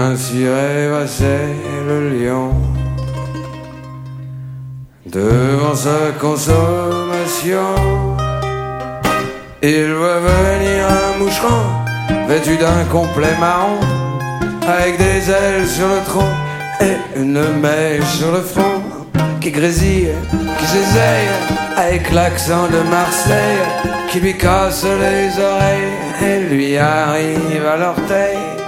ainsi rêvasser le lion. Devant sa consommation, il voit venir un moucheron vêtu d'un complet marron, avec des ailes sur le tronc et une mèche sur le front, qui grésille, qui s'éseille avec l'accent de Marseille, qui lui casse les oreilles et lui arrive à l'orteil.